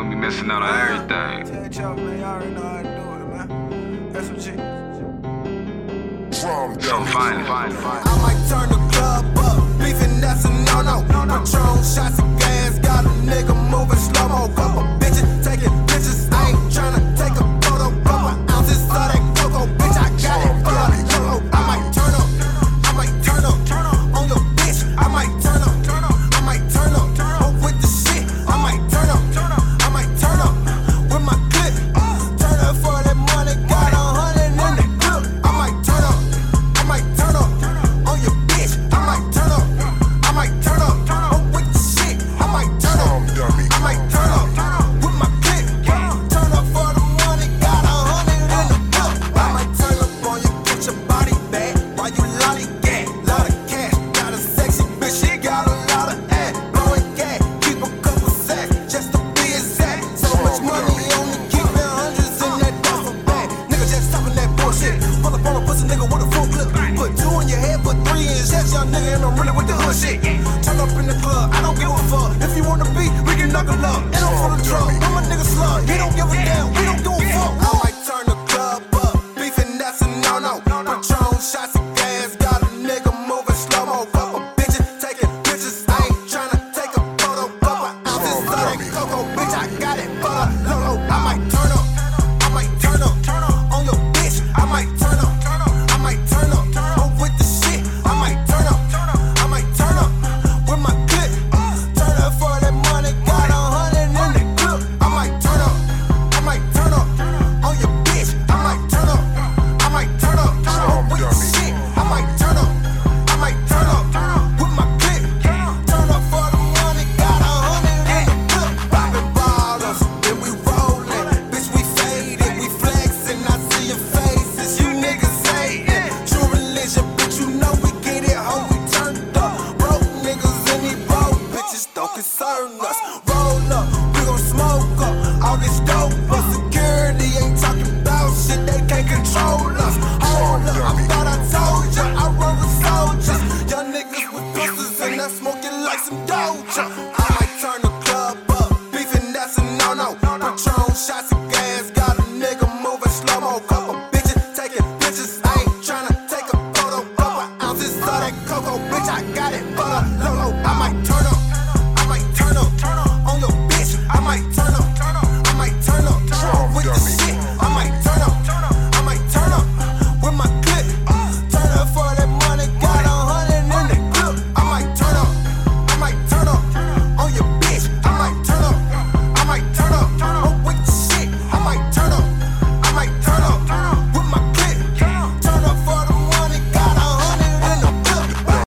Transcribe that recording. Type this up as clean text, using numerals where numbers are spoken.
gonna be missing out on everything. Tell man, y'all already know how to do it, man. That's what you. So fine. I might turn the club up, beefing that's a no-no. Patron shots of gas, got a nigga moving slow-mo. Couple bitches taking pictures, I ain't tryna take a photo. Couple ounces of that cocoa, bitch, I got it. I might turn up on your bitch. I might turn up with the shit. I might turn up with my clip. Turn up for that money, got 100 in the clip. I might turn up on your bitch. I might turn up with the shit. I might turn up with my clip. Turn up for the money, got 100 in the clip. I might turn up on you, get your body back while you lollygag. Lot of cash, got a sexy bitch, she got a lot of ass. Blowing gas, keep a couple sacks just to be exact. So much money, only keeping hundreds in that duffel bag. Nigga just talking that bullshit. Pull up on a pussy nigga with a full clip. Put 2 in your head, put 3 in your chest, young nigga, and I'm really with the hood shit. Turn up in the club, I don't give a fuck. If you wanna be, we can knuckle up. And I'm full of drugs, I'm a nigga slug. He don't give a damn, we don't give a fuck. I might turn the club up, beefing that's a no-no. Patron shots.